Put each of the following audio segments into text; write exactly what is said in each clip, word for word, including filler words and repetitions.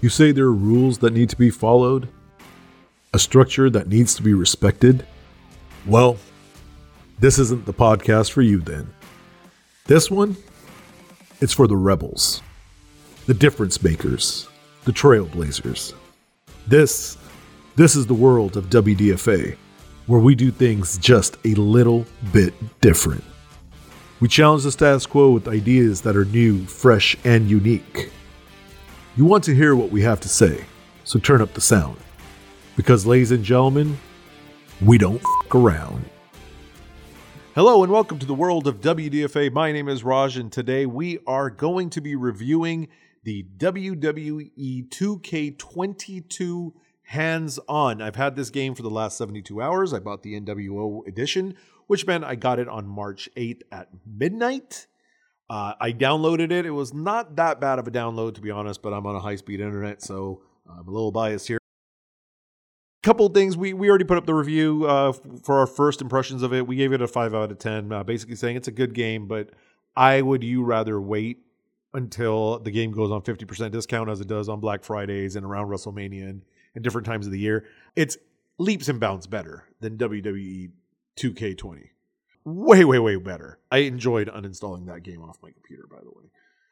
You say there are rules that need to be followed? A structure that needs to be respected? Well, this isn't the podcast for you then. This one, it's for the rebels, the difference makers, the trailblazers. This, this is the world of W D F A, where we do things just a little bit different. We challenge the status quo with ideas that are new, fresh, and unique. You want to hear what we have to say, so turn up the sound. Because, ladies and gentlemen, we don't f*** around. Hello and welcome to the world of W D F A. My name is Raj, and today we are going to be reviewing the W W E two K twenty-two hands-on. I've had this game for the last seventy-two hours. I bought the N W O edition, which meant I got it on March eighth at midnight. Uh, I downloaded it. It was not that bad of a download, to be honest, but I'm on a high-speed internet, so I'm a little biased here. Couple things. We we already put up the review uh, for our first impressions of it. We gave it a five out of ten, uh, basically saying it's a good game, but I would you rather wait until the game goes on fifty percent discount as it does on Black Fridays and around WrestleMania and, and different times of the year. It's leaps and bounds better than W W E two K twenty. Way, way, way better. I enjoyed uninstalling that game off my computer, by the way.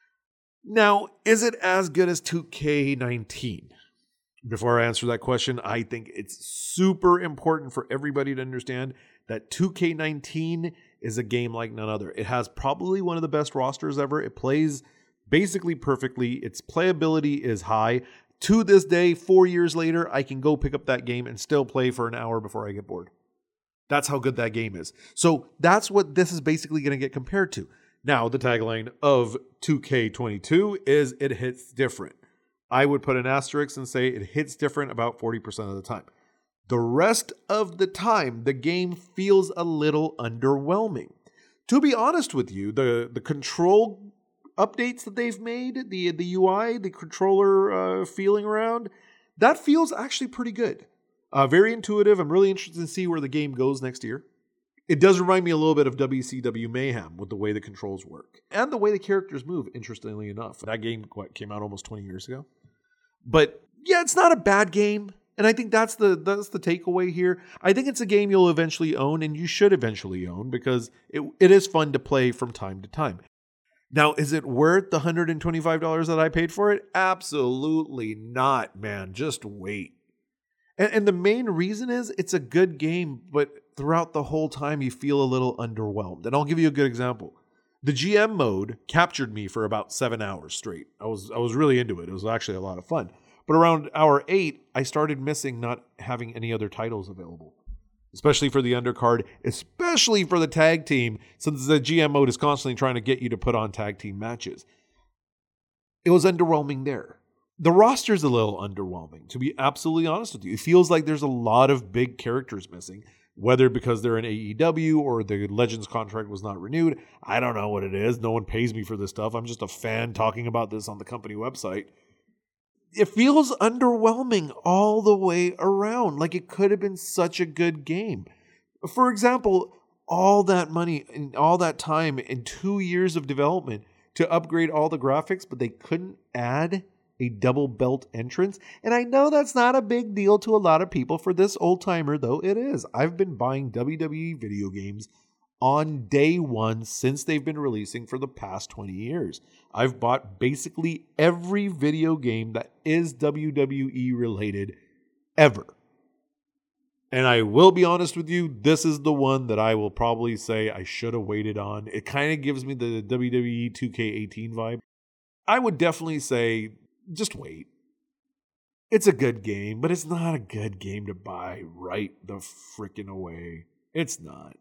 Now, is it as good as two K nineteen? Before I answer that question, I think it's super important for everybody to understand that two K nineteen is a game like none other. It has probably one of the best rosters ever. It plays basically perfectly. Its playability is high. To this day, four years later, I can go pick up that game and still play for an hour before I get bored. That's how good that game is. So that's what this is basically going to get compared to. Now, the tagline of two K twenty-two is it hits different. I would put an asterisk and say it hits different about forty percent of the time. The rest of the time, the game feels a little underwhelming. To be honest with you, the, the control updates that they've made, the, the U I, the controller uh, feeling around, that feels actually pretty good. Uh, very intuitive. I'm really interested to see where the game goes next year. It does remind me a little bit of W C W Mayhem with the way the controls work and the way the characters move, interestingly enough. That game what, came out almost twenty years ago. But yeah, it's not a bad game. And I think that's the that's the takeaway here. I think it's a game you'll eventually own and you should eventually own because it, it is fun to play from time to time. Now, is it worth the one hundred twenty-five dollars that I paid for it? Absolutely not, man. Just wait. And, and the main reason is it's a good game, but throughout the whole time you feel a little underwhelmed. And I'll give you a good example. The G M mode captured me for about seven hours straight. I was I was really into it. It was actually a lot of fun. But around hour eight, I started missing not having any other titles available, especially for the undercard, especially for the tag team, since the G M mode is constantly trying to get you to put on tag team matches. It was underwhelming there. The roster's a little underwhelming, to be absolutely honest with you. It feels like there's a lot of big characters missing, whether because they're in A E W or the Legends contract was not renewed. I don't know what it is. No one pays me for this stuff. I'm just a fan talking about this on the company website. It feels underwhelming all the way around. Like it could have been such a good game. For example, all that money and all that time and two years of development to upgrade all the graphics, but they couldn't add a double belt entrance. And I know that's not a big deal to a lot of people. For this old timer, though, it is. I've been buying W W E video games on day one since they've been releasing for the past twenty years. I've bought basically every video game that is W W E related ever. And I will be honest with you, this is the one that I will probably say I should have waited on. It kind of gives me the W W E two K eighteen vibe. I would definitely say just wait. It's a good game, but it's not a good game to buy right the frickin' away. It's not.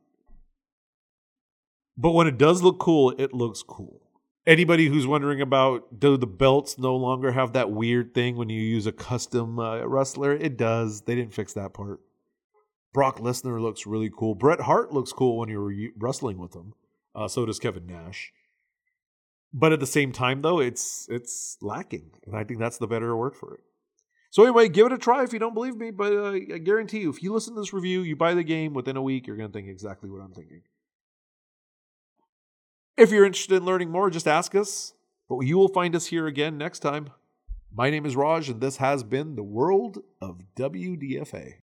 But when it does look cool, it looks cool. Anybody who's wondering about, do the belts no longer have that weird thing when you use a custom uh, wrestler? It does. They didn't fix that part. Brock Lesnar looks really cool. Bret Hart looks cool when you're wrestling with him. Uh, so does Kevin Nash. But at the same time, though, it's it's lacking. And I think that's the better word for it. So anyway, give it a try if you don't believe me. But uh, I guarantee you, if you listen to this review, you buy the game, within a week, you're going to think exactly what I'm thinking. If you're interested in learning more, just ask us. But you will find us here again next time. My name is Raj, and this has been the World of W D F A.